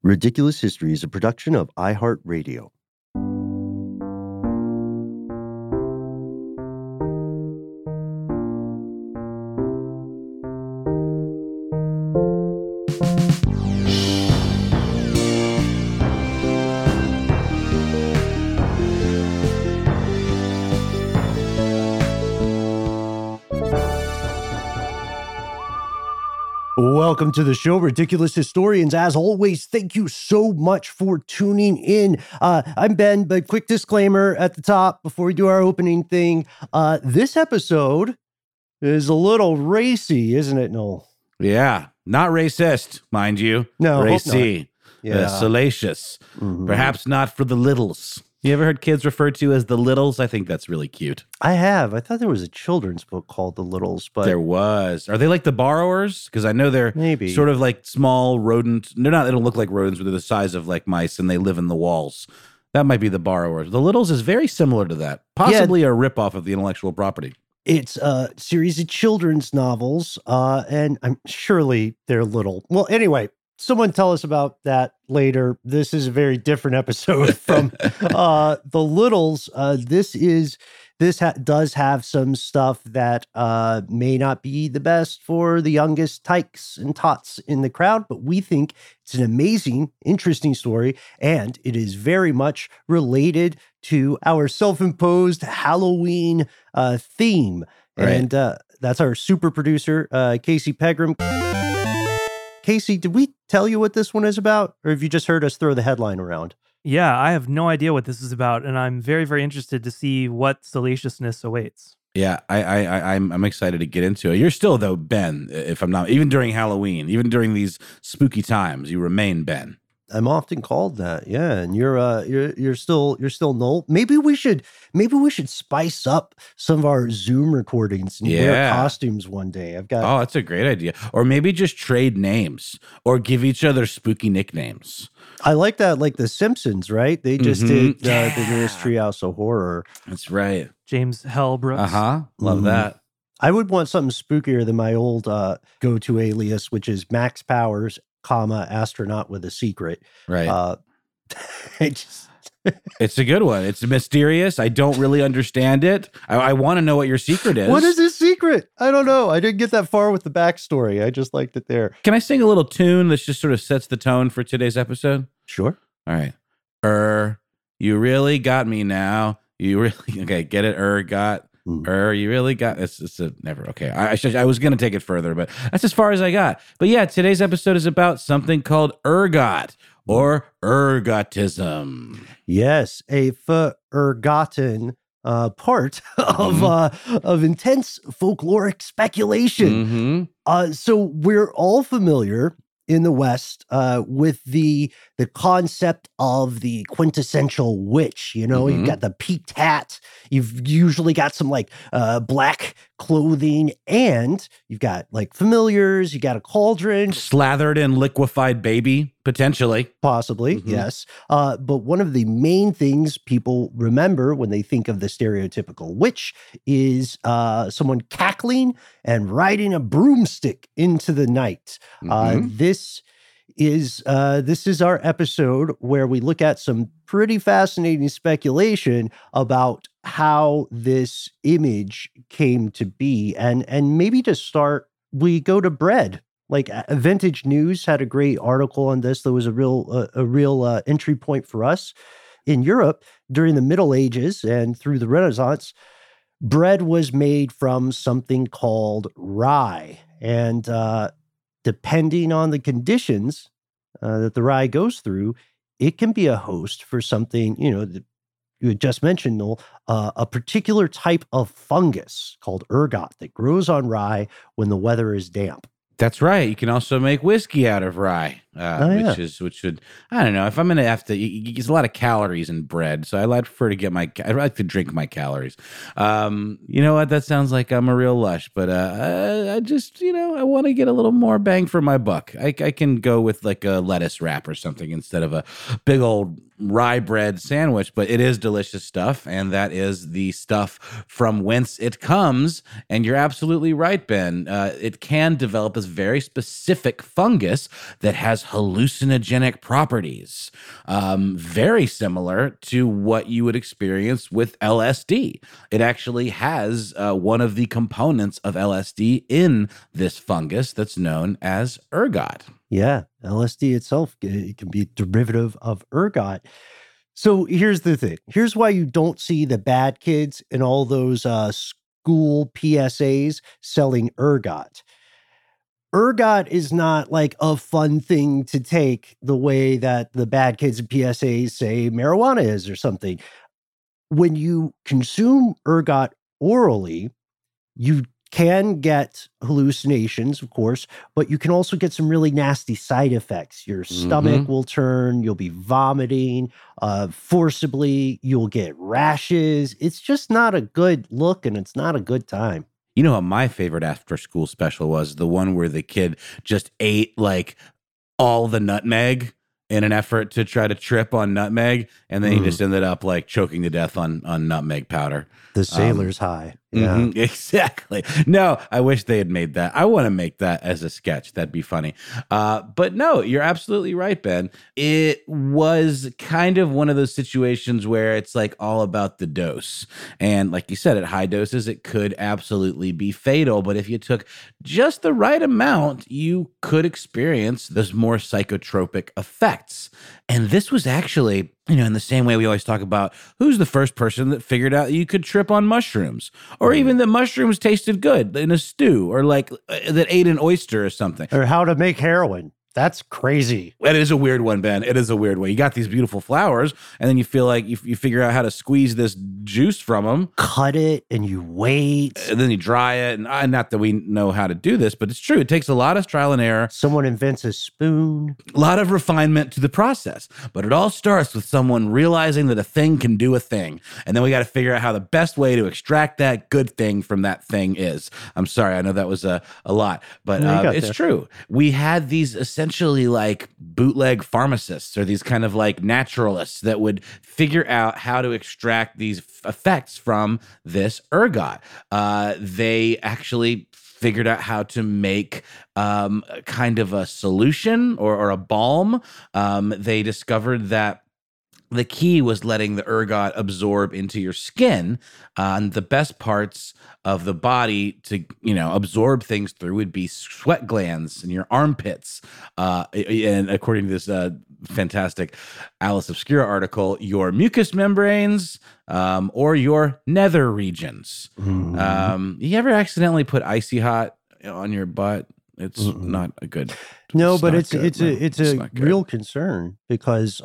Ridiculous History is a production of iHeartRadio. Welcome to the show, Ridiculous Historians. As always, thank you so much for tuning in. I'm Ben, but quick disclaimer at the top before we do our opening thing. This episode is a little racy, isn't it, Noel? Yeah, not racist, mind you. No, racy, yeah. salacious. Perhaps not for the littles. You ever heard kids referred to as the littles? I think that's really cute. I have. I thought there was a children's book called The Littles, but there was. Are they like the borrowers? Because I know they're maybe sort of like small rodent. They're not. They don't look like rodents, but they're the size of like mice, and they live in the walls. That might be the borrowers. The Littles is very similar to that. Possibly a ripoff of the Intellectual Property. It's a series of children's novels, and I'm surely they're little. Well, anyway. Someone tell us about that later. This is a very different episode from The Littles. This does have some stuff that may not be the best for the youngest tykes and tots in the crowd, but we think it's an amazing, interesting story, and it is very much related to our self-imposed Halloween theme. Right. And that's our super producer, Casey Pegram. Casey, did we tell you what this one is about? Or have you just heard us throw the headline around? Yeah, I have no idea what this is about, and I'm very, very interested to see what salaciousness awaits. Yeah, I'm excited to get into it. You're still, though, Ben, if I'm not, even during Halloween, even during these spooky times, you remain Ben. I'm often called that, yeah. And you're still Noel. Maybe we should spice up some of our Zoom recordings and wear costumes one day. Oh, that's a great idea. Or maybe just trade names or give each other spooky nicknames. I like that, like The Simpsons, right? They just did the newest Treehouse of Horror. That's right. James Hell Brooks. Love that. I would want something spookier than my old go-to alias, which is Max Powers, astronaut with a secret. Right. It's a good one. It's mysterious. I don't really understand it. I want to know what your secret is. What is his secret? I don't know. I didn't get that far with the backstory. I just liked it there. Can I sing a little tune that just sort of sets the tone for today's episode? Sure. All right. You really got me now. You really, okay, get it? Got. You really got it's a never okay. I was gonna take it further, but that's as far as I got. But yeah, today's episode is about something called ergot or ergotism. Yes, a forgotten part of intense folkloric speculation. So we're all familiar in the West with the concept of the quintessential witch. You know, you've got the peaked hat, you've usually got some like black clothing, and you've got like familiars, you got a cauldron. Slathered in liquefied baby, potentially. Possibly, yes. But one of the main things people remember when they think of the stereotypical witch is someone cackling and riding a broomstick into the night. This is our episode where we look at some pretty fascinating speculation about how this image came to be. And maybe to start, we go to bread. Like Vintage News had a great article on this. That was a real entry point for us. In Europe, during the Middle Ages and through the Renaissance, bread was made from something called rye. And depending on the conditions that the rye goes through, it can be a host for something, that you had just mentioned, Noel, a particular type of fungus called ergot that grows on rye when the weather is damp. That's right. You can also make whiskey out of rye, which would, I don't know, if I'm going to have to, there's a lot of calories in bread, so I'd prefer to I'd like to drink my calories. You know what? That sounds like I'm a real lush, but I just, I want to get a little more bang for my buck. I can go with like a lettuce wrap or something instead of a big old rye bread sandwich, but it is delicious stuff, and that is the stuff from whence it comes. And you're absolutely right, Ben. It can develop this very specific fungus that has hallucinogenic properties, very similar to what you would experience with LSD. It actually has one of the components of LSD in this fungus that's known as ergot. Yeah, LSD itself, it can be a derivative of ergot. So here's the thing. Here's why you don't see the bad kids in all those school PSAs selling ergot. Ergot is not like a fun thing to take the way that the bad kids in PSAs say marijuana is or something. When you consume ergot orally, you can get hallucinations, of course, but you can also get some really nasty side effects. Your stomach will turn, you'll be vomiting forcibly, you'll get rashes. It's just not a good look and it's not a good time. You know what my favorite after school special was? The one where the kid just ate like all the nutmeg in an effort to try to trip on nutmeg, and then he just ended up like choking to death on nutmeg powder. The sailor's high. Yeah. Exactly. No, I wish they had made that. I want to make that as a sketch. That'd be funny. But no, you're absolutely right, Ben. It was kind of one of those situations where it's like all about the dose. And like you said, at high doses, it could absolutely be fatal. But if you took just the right amount, you could experience those more psychotropic effects. And this was actually, in the same way we always talk about who's the first person that figured out you could trip on mushrooms, or even that mushrooms tasted good in a stew, or like that ate an oyster or something. Or how to make heroin. That's crazy. It is a weird one, Ben. It is a weird one. You got these beautiful flowers, and then you feel like you figure out how to squeeze this juice from them. Cut it, and you wait. And then you dry it. And not that we know how to do this, but it's true. It takes a lot of trial and error. Someone invents a spoon. A lot of refinement to the process. But it all starts with someone realizing that a thing can do a thing. And then we got to figure out how the best way to extract that good thing from that thing is. I'm sorry. I know that was a lot, but it's true. We had these essentially like bootleg pharmacists, or these kind of like naturalists that would figure out how to extract these effects from this ergot. They actually figured out how to make kind of a solution or a balm. They discovered that the key was letting the ergot absorb into your skin. And the best parts of the body to, absorb things through would be sweat glands in your armpits. And according to this fantastic Alice Obscura article, your mucous membranes or your nether regions. You ever accidentally put Icy Hot on your butt? It's not a good. No, but it's a real concern because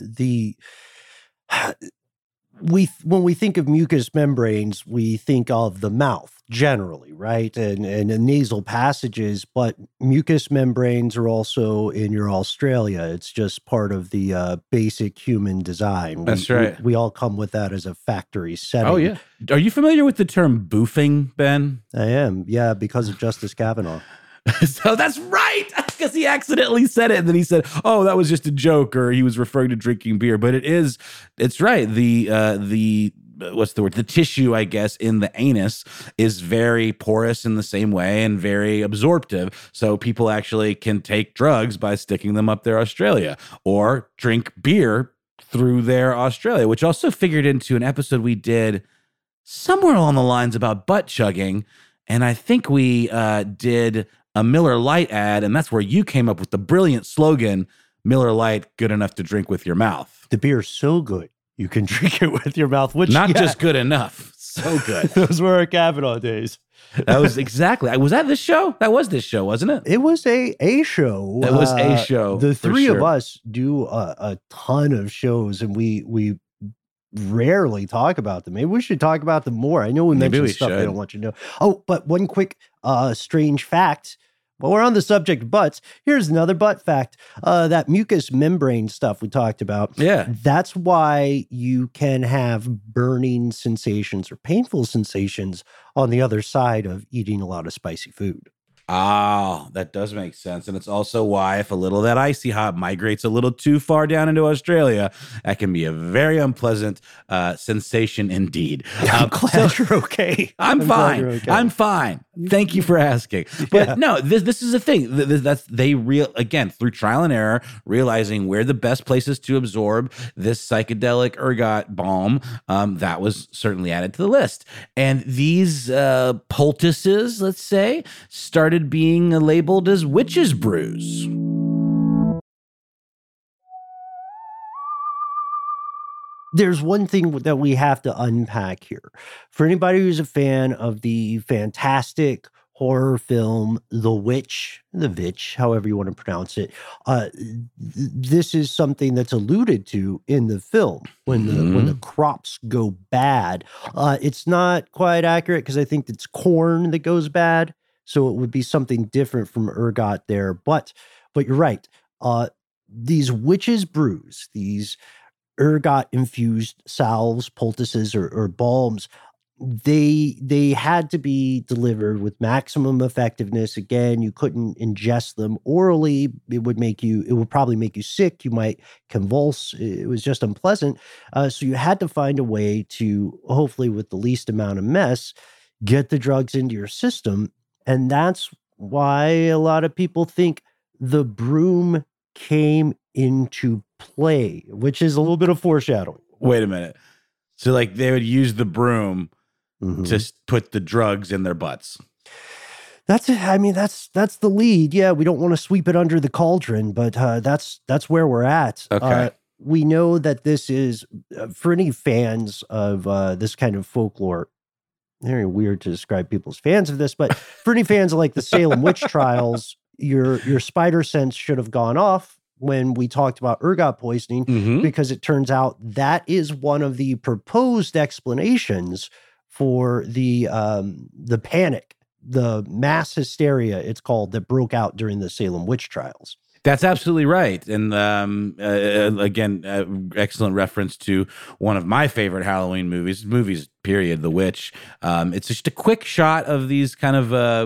when we think of mucous membranes, we think of the mouth generally, right? And nasal passages, but mucous membranes are also in your Australia. It's just part of the basic human design. That's right. We all come with that as a factory setting. Oh, yeah. Are you familiar with the term boofing, Ben? I am. Yeah, because of Justice Kavanaugh. So that's right, because he accidentally said it, and then he said, "Oh, that was just a joke," or he was referring to drinking beer. But it's right. The what's the word? The tissue, I guess, in the anus is very porous in the same way and very absorptive. So people actually can take drugs by sticking them up their Australia, or drink beer through their Australia, which also figured into an episode we did somewhere along the lines about butt chugging, and I think we did a Miller Lite ad, and that's where you came up with the brilliant slogan, Miller Lite, good enough to drink with your mouth. The beer's so good, you can drink it with your mouth. Which Not just good enough, so good. Those were our Kavanaugh days. That was exactly. Was that this show? That was this show, wasn't it? It was a show. It was a show. The three of us do a ton of shows, and we rarely talk about them. Maybe we should talk about them more. I know we mentioned stuff they don't want you to know. Oh, but one quick strange fact. While we're on the subject of butts, here's another butt fact. That mucous membrane stuff we talked about. Yeah. That's why you can have burning sensations or painful sensations on the other side of eating a lot of spicy food. Oh, that does make sense. And it's also why if a little of that Icy Hot migrates a little too far down into Australia, that can be a very unpleasant sensation indeed. I'm glad you're okay. I'm fine. Okay. I'm fine. Thank you for asking. But no, this is the thing. That's again, through trial and error, realizing where the best places to absorb this psychedelic ergot balm, that was certainly added to the list. And these poultices, let's say, started being labeled as witches' brews. There's one thing that we have to unpack here. For anybody who's a fan of the fantastic horror film The Witch, however you want to pronounce it, this is something that's alluded to in the film when the crops go bad. It's not quite accurate because I think it's corn that goes bad, so it would be something different from ergot there. But you're right. These witches' brews, these ergot infused salves, poultices, or balms, they had to be delivered with maximum effectiveness. Again, you couldn't ingest them orally. It would probably make you sick. You might convulse. It was just unpleasant. So you had to find a way to, hopefully with the least amount of mess, get the drugs into your system. And that's why a lot of people think the broom came into play, which is a little bit of foreshadowing. Wait a minute. So like they would use the broom to put the drugs in their butts. That's it. I mean, that's the lead. Yeah, we don't want to sweep it under the cauldron, but that's where we're at. Okay. We know that this is, for any fans of this kind of folklore, very weird to describe people as fans of this, but for any fans of like the Salem witch trials, your spider sense should have gone off when we talked about ergot poisoning, because it turns out that is one of the proposed explanations for the panic, the mass hysteria, it's called, that broke out during the Salem witch trials. That's absolutely right. And again, excellent reference to one of my favorite Halloween movies, period, The Witch. It's just a quick shot of these kind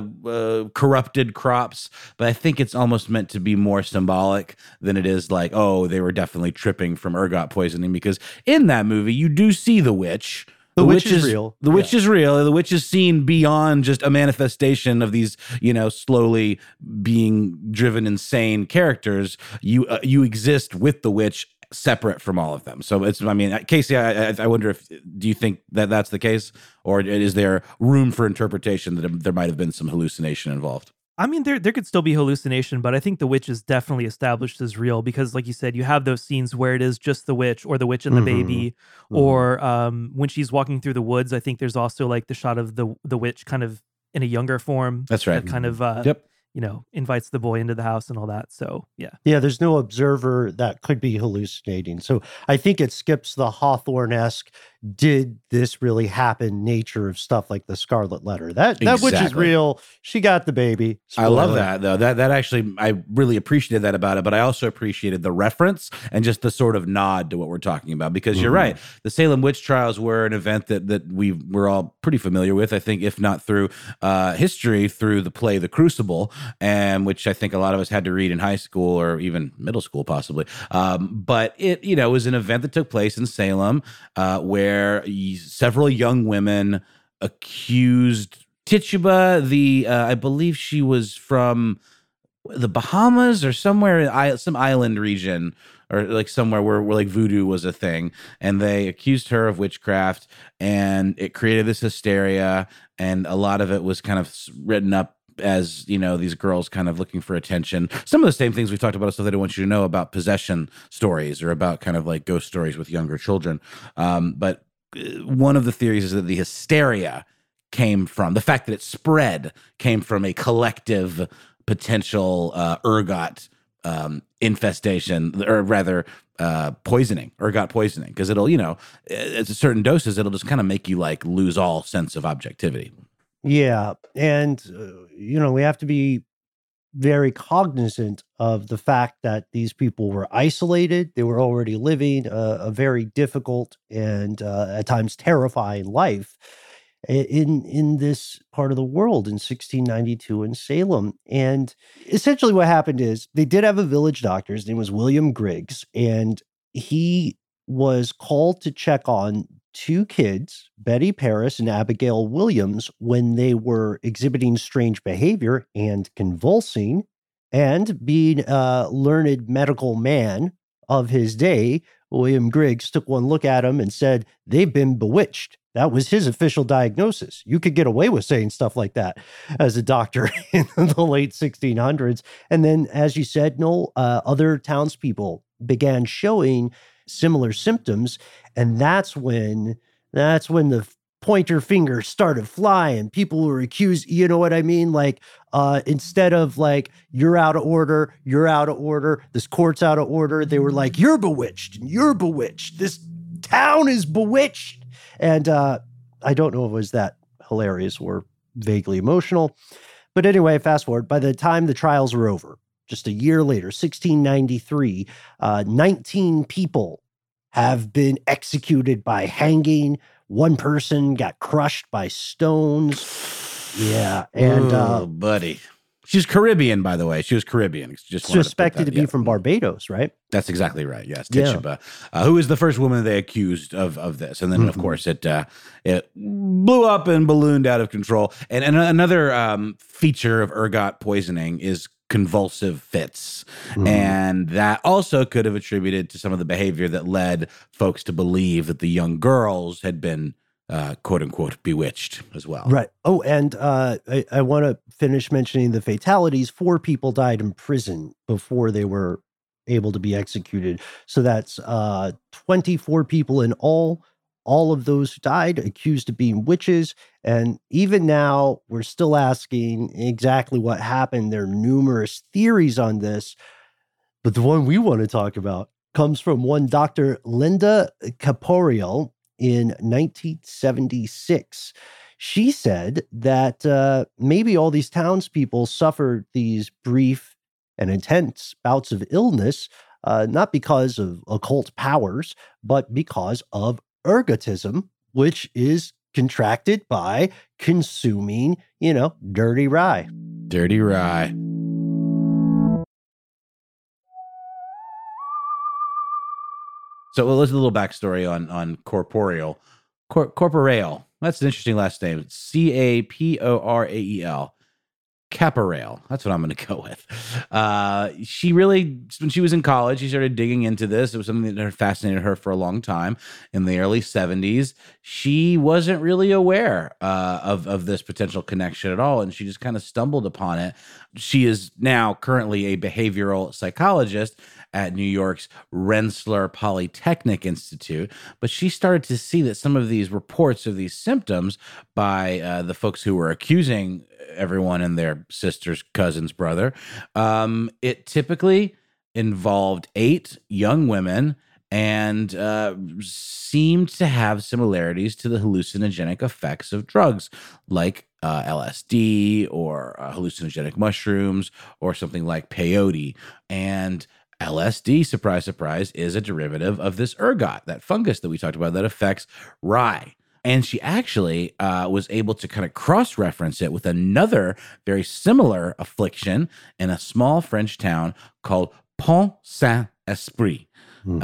of corrupted crops, but I think it's almost meant to be more symbolic than it is like, oh, they were definitely tripping from ergot poisoning, because in that movie, you do see the witch. The witch is real. The witch is real. The witch is seen beyond just a manifestation of these, slowly being driven insane characters. You exist with the witch separate from all of them. So Casey, I wonder do you think that that's the case, or is there room for interpretation that there might have been some hallucination involved? I mean, there could still be hallucination, but I think the witch is definitely established as real because, like you said, you have those scenes where it is just the witch or the witch and the baby, or when she's walking through the woods. I think there's also like the shot of the witch kind of in a younger form. That's right. That kind of invites the boy into the house and all that. So yeah, there's no observer that could be hallucinating. So I think it skips the Hawthorne-esque, did this really happen nature of stuff like the Scarlet Letter. That witch is real. She got the baby. Spoiler. I love that though. That actually, I really appreciated that about it, but I also appreciated the reference and just the sort of nod to what we're talking about, because you're right. The Salem witch trials were an event that we're all pretty familiar with, I think, if not through history, through the play The Crucible, and which I think a lot of us had to read in high school or even middle school possibly. But it, was an event that took place in Salem where several young women accused Tituba, I believe she was from the Bahamas or somewhere, some island region, or like somewhere where like voodoo was a thing, and they accused her of witchcraft, and it created this hysteria, and a lot of it was kind of written up as, these girls kind of looking for attention. Some of the same things we've talked about, stuff that I want you to know about possession stories or about kind of like ghost stories with younger children. But one of the theories is that the hysteria came from the fact that it spread, came from a collective potential ergot infestation, or rather poisoning, ergot poisoning, because it'll, at certain doses, it'll just kind of make you like lose all sense of objectivity. Yeah. And, we have to be very cognizant of the fact that these people were isolated. They were already living a very difficult and at times terrifying life in this part of the world in 1692 in Salem. And essentially what happened is they did have a village doctor. His name was William Griggs, and he was called to check on two kids, Betty Paris and Abigail Williams, when they were exhibiting strange behavior and convulsing. And being a learned medical man of his day, William Griggs took one look at him and said, "They've been bewitched." That was his official diagnosis. You could get away with saying stuff like that as a doctor in the late 1600s. And then, as you said, Noel, other townspeople began showing similar symptoms. And that's when the pointer finger started flying. People were accused, you know what I mean? Like, instead of like, you're out of order, this court's out of order, they were like, you're bewitched, this town is bewitched. And I don't know if it was that hilarious or vaguely emotional. But anyway, fast forward, by the time the trials were over, just a year later, 1693, 19 people have been executed by hanging. One person got crushed by stones. Yeah. And buddy. She's Caribbean, by the way. She was Caribbean. Just suspected to be from Barbados, right? That's exactly right. Yes, Tituba, who is the first woman they accused of this, and then of course it blew up and ballooned out of control. And another feature of ergot poisoning is convulsive fits, and that also could have attributed to some of the behavior that led folks to believe that the young girls had been quote unquote bewitched as well. Right. Oh, and I want to finish mentioning the fatalities. 4 people died in prison before they were able to be executed. So that's 24 people in all. All of those who died accused of being witches. And even now, we're still asking exactly what happened. There are numerous theories on this. But the one we want to talk about comes from one Dr. Linda Caporiel in 1976. She said that maybe all these townspeople suffered these brief and intense bouts of illness, not because of occult powers, but because of ergotism, which is contracted by consuming, dirty rye. Dirty rye. So let's do a little backstory on corporeal. Corporeal. That's an interesting last name. Caporael. Caporael. That's what I'm going to go with. She really, when she was in college, she started digging into this. It was something that fascinated her for a long time. In the early 70s, she wasn't really aware of this potential connection at all, and she just kind of stumbled upon it. She is now currently a behavioral psychologist at New York's Rensselaer Polytechnic Institute, but she started to see that some of these reports of these symptoms by the folks who were accusing everyone and their sister's cousin's brother, it typically involved 8 young women and seemed to have similarities to the hallucinogenic effects of drugs like LSD or hallucinogenic mushrooms or something like peyote. And LSD, surprise, surprise, is a derivative of this ergot, that fungus that we talked about that affects rye. And she actually was able to kind of cross-reference it with another very similar affliction in a small French town called Pont-Saint-Esprit in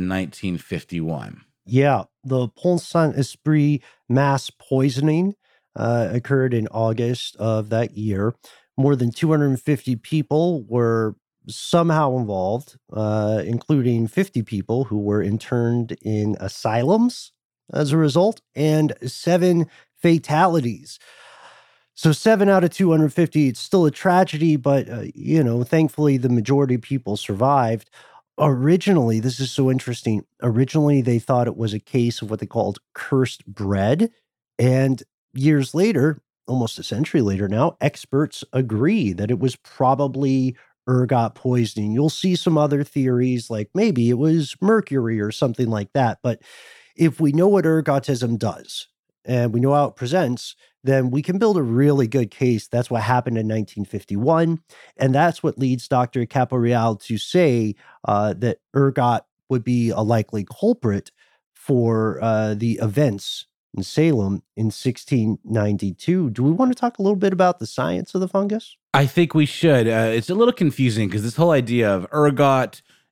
1951. Yeah, the Pont-Saint-Esprit mass poisoning occurred in August of that year. More than 250 people were somehow involved, including 50 people who were interned in asylums as a result, and 7 fatalities. So 7 out of 250, it's still a tragedy, but, thankfully the majority of people survived. Originally, this is so interesting, they thought it was a case of what they called cursed bread. And years later, almost a century later now, experts agree that it was probably ergot poisoning. You'll see some other theories, like maybe it was mercury or something like that. But if we know what ergotism does and we know how it presents, then we can build a really good case. That's what happened in 1951. And that's what leads Dr. Caporiel to say that ergot would be a likely culprit for the events in Salem in 1692. Do we want to talk a little bit about the science of the fungus? I think we should. It's a little confusing because this whole idea of ergot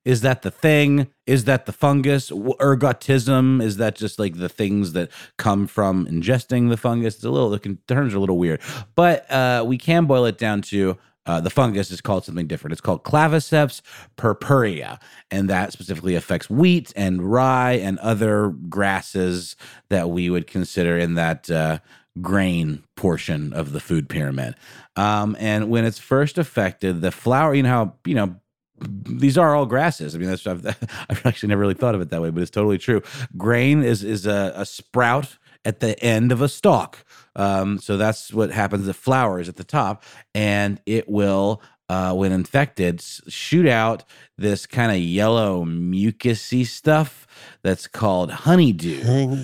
Is that the thing? Is that the fungus? Ergotism? Is that just like the things that come from ingesting the fungus? The terms are a little weird, but we can boil it down to the fungus is called something different. It's called Claviceps purpurea, and that specifically affects wheat and rye and other grasses that we would consider in that grain portion of the food pyramid. And when it's first affected, the flower, these are all grasses. I mean, I've actually never really thought of it that way, but it's totally true. Grain is a sprout at the end of a stalk. So that's what happens. The flower is at the top, and it will, when infected, shoot out this kind of yellow mucusy stuff that's called honeydew.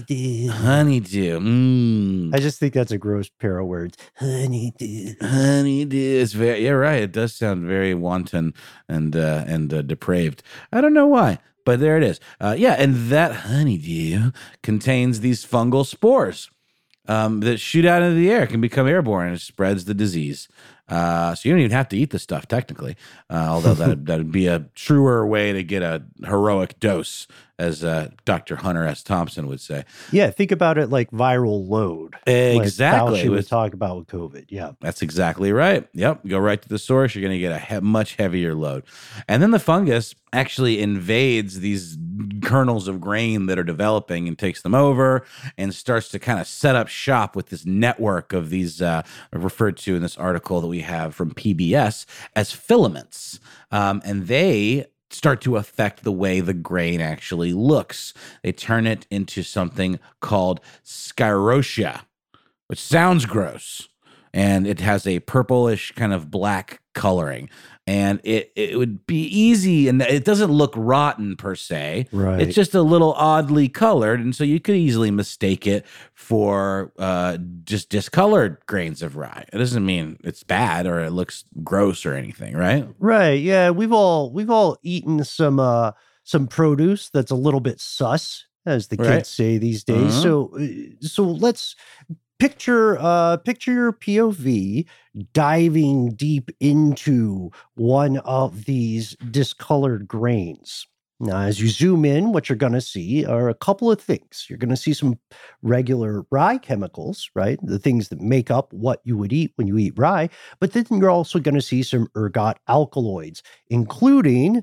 Honeydew. I just think that's a gross pair of words. Honeydew. Is very. You're right. It does sound very wanton and depraved. I don't know why, but there it is. And that honeydew contains these fungal spores that shoot out into the air, can become airborne, and it spreads the disease. So you don't even have to eat the stuff technically, although that'd be a truer way to get a heroic dose, as Dr. Hunter S. Thompson would say. Yeah, think about it like viral load. Exactly. Like Fauci would talk about with COVID. Yeah, that's exactly right. Yep, go right to the source. You're going to get a much heavier load, and then the fungus actually invades these kernels of grain that are developing and takes them over and starts to kind of set up shop with this network of these referred to in this article that we have from PBS as filaments, and they start to affect the way the grain actually looks. They turn it into something called sclerotia, which sounds gross, and it has a purplish kind of black coloring. And it would be easy, and it doesn't look rotten per se. Right. It's just a little oddly colored, and so you could easily mistake it for just discolored grains of rye. It doesn't mean it's bad or it looks gross or anything, right? Right. Yeah, we've all eaten some produce that's a little bit sus, as the kids say these days. So let's picture your POV diving deep into one of these discolored grains. Now, as you zoom in, what you're going to see are a couple of things. You're going to see some regular rye chemicals, right? The things that make up what you would eat when you eat rye. But then you're also going to see some ergot alkaloids, including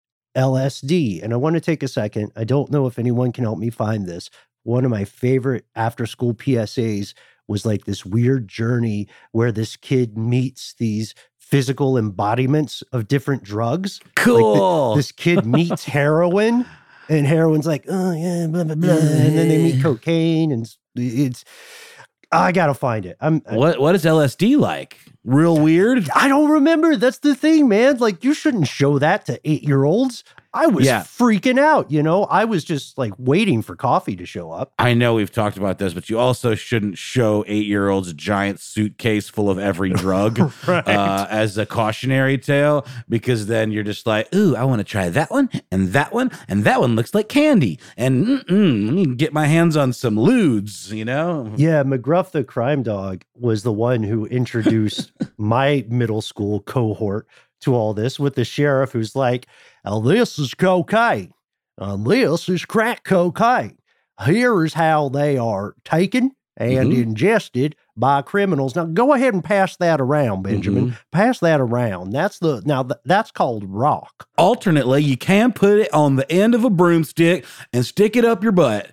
LSD. And I want to take a second. I don't know if anyone can help me find this. One of my favorite after-school PSAs was like this weird journey where this kid meets these physical embodiments of different drugs. Cool. Like this kid meets heroin, and heroin's like, oh yeah, blah, blah, blah. And then they meet cocaine, and it's I gotta find it. What is LSD like? Real weird? I don't remember. That's the thing, man. Like, you shouldn't show that to 8-year-olds. I was freaking out, I was just like waiting for coffee to show up. I know we've talked about this, but you also shouldn't show 8-year-olds a giant suitcase full of every drug as a cautionary tale, because then you're just like, ooh, I want to try that one, and that one, and that one looks like candy. And let me get my hands on some ludes, Yeah, McGruff the crime dog was the one who introduced my middle school cohort to all this, with the sheriff who's like, oh, this is cocaine. This is crack cocaine. Here is how they are taken and ingested by criminals. Now, go ahead and pass that around, Benjamin. Pass that around. That's called rock. Alternately, you can put it on the end of a broomstick and stick it up your butt,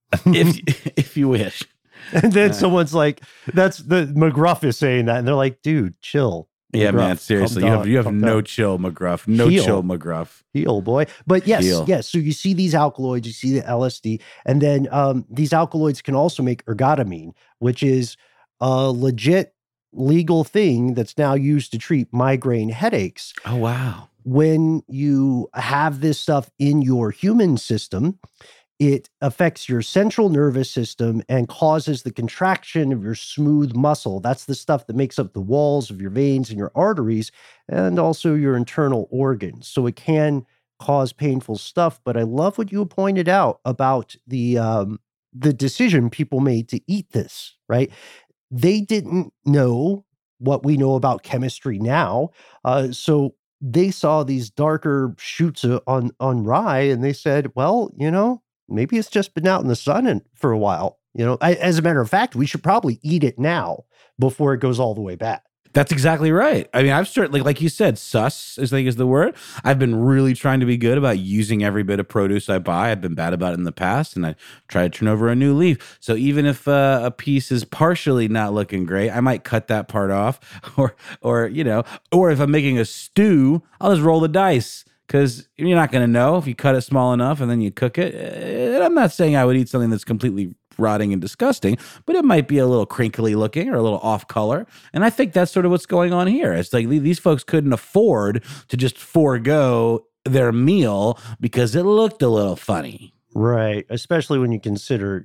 if you wish. And then someone's like, that's the McGruff is saying that, and they're like, dude, chill. Yeah, McGruff, man, seriously, you have no chill, McGruff. No chill, McGruff. Heal, boy. But yes. So you see these alkaloids, you see the LSD, and then these alkaloids can also make ergotamine, which is a legit legal thing that's now used to treat migraine headaches. Oh, wow. When you have this stuff in your human system, it affects your central nervous system and causes the contraction of your smooth muscle. That's the stuff that makes up the walls of your veins and your arteries, and also your internal organs. So it can cause painful stuff. But I love what you pointed out about the decision people made to eat this, right? They didn't know what we know about chemistry now. So they saw these darker shoots on rye, and they said, well, maybe it's just been out in the sun for a while. As a matter of fact, we should probably eat it now before it goes all the way bad. That's exactly right. I mean, I've certainly, like you said, sus is the word. I've been really trying to be good about using every bit of produce I buy. I've been bad about it in the past, and I try to turn over a new leaf. So even if a piece is partially not looking great, I might cut that part off, or if I'm making a stew, I'll just roll the dice. Because you're not going to know if you cut it small enough and then you cook it. And I'm not saying I would eat something that's completely rotting and disgusting, but it might be a little crinkly looking or a little off color. And I think that's sort of what's going on here. It's like these folks couldn't afford to just forego their meal because it looked a little funny. Right. Especially when you consider,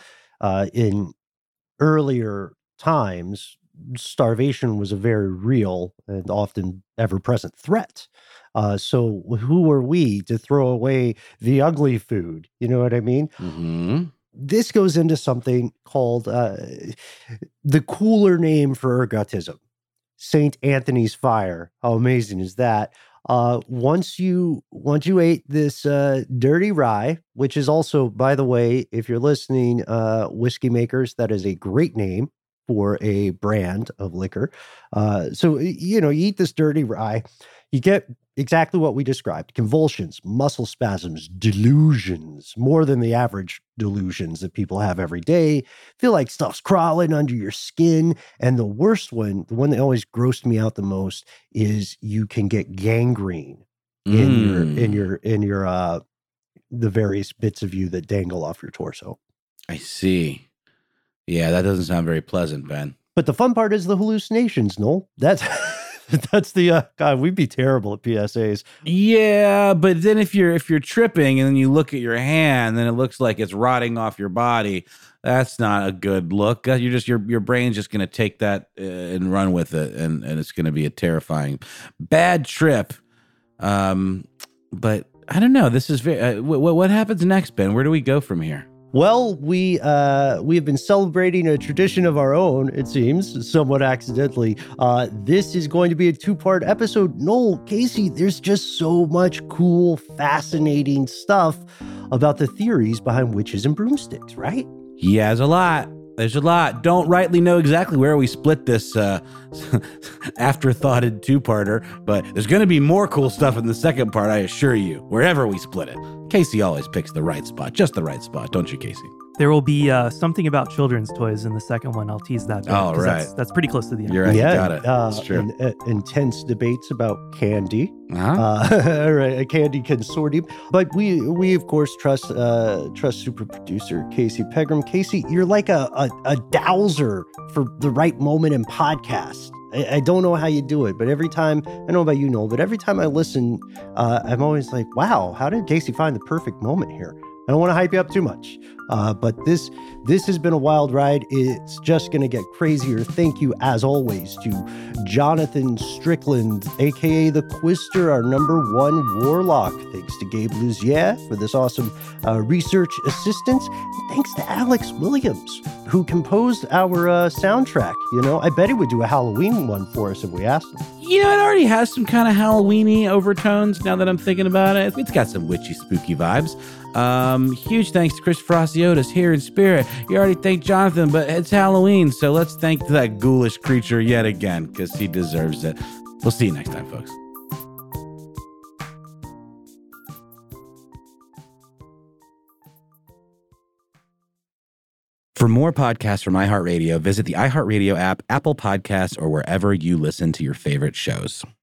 in earlier times, starvation was a very real and often ever-present threat. So who are we to throw away the ugly food? You know what I mean? Mm-hmm. This goes into something called the cooler name for ergotism, St. Anthony's Fire. How amazing is that? Once you ate this dirty rye, which is also, by the way, if you're listening, whiskey makers, that is a great name for a brand of liquor. So you eat this dirty rye, you get exactly what we described: convulsions, muscle spasms, delusions, more than the average delusions that people have every day. Feel like stuff's crawling under your skin. And the worst one, the one that always grossed me out the most, is you can get gangrene in your the various bits of you that dangle off your torso. I see. Yeah, that doesn't sound very pleasant, Ben. But the fun part is the hallucinations, Noel. That's the God, we'd be terrible at PSAs. Yeah, but then if you're tripping and then you look at your hand and it looks like it's rotting off your body, that's not a good look. Your brain's just going to take that and run with it, and it's going to be a terrifying bad trip. But I don't know. This is very. What happens next, Ben? Where do we go from here? Well, we have been celebrating a tradition of our own, it seems, somewhat accidentally. This is going to be a 2-part episode. Noel, Casey, there's just so much cool, fascinating stuff about the theories behind witches and broomsticks, right? Yeah, there's a lot. There's a lot. Don't rightly know exactly where we split this afterthoughted 2-parter, but there's going to be more cool stuff in the second part, I assure you, wherever we split it. Casey always picks the right spot, just the right spot, don't you, Casey? There will be something about children's toys in the second one. I'll tease that. Oh, right. That's pretty close to the end. You're right. You got it. That's true. Intense debates about candy. Uh-huh. Right, a candy consortium. But we of course trust super producer Casey Pegram. Casey, you're like a dowser for the right moment in podcast. I don't know how you do it, but every time, I don't know about you, Noel, but every time I listen, I'm always like, wow, how did Casey find the perfect moment here? I don't want to hype you up too much, but this has been a wild ride. It's just going to get crazier. Thank you, as always, to Jonathan Strickland, a.k.a. the Quister, our #1 warlock. Thanks to Gabe Luzier for this awesome research assistance. And thanks to Alex Williams, who composed our soundtrack. I bet he would do a Halloween one for us if we asked him. It already has some kind of Halloween-y overtones now that I'm thinking about it. It's got some witchy, spooky vibes. Huge thanks to Chris Fraciotis here in spirit. You already thanked Jonathan, but it's Halloween, so let's thank that ghoulish creature yet again, because he deserves it. We'll see you next time, folks. For more podcasts from iHeartRadio, visit the iHeartRadio app, Apple Podcasts, or wherever you listen to your favorite shows.